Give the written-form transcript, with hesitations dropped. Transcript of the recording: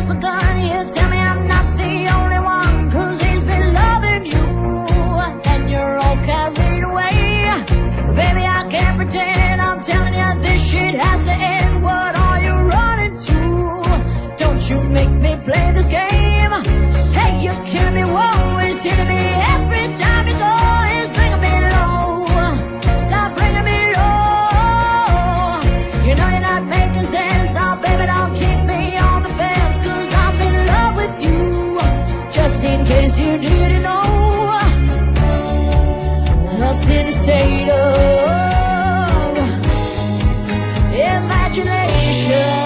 begun. You tell me I'm not the only one, 'cause he's been loving you, and you're all carried away. Baby, I can't pretend, I'm telling you this shit has to end. What are you running to? Don't you make me play this game. Hey, you kill me, whoa, it's hitting me every time you go. It's bringing me low, stop bringing me low. You know you're not making sense now, baby, don't keep me on the fence, 'cause I'm in love with you, just in case you didn't know. Lost in a state of imagination.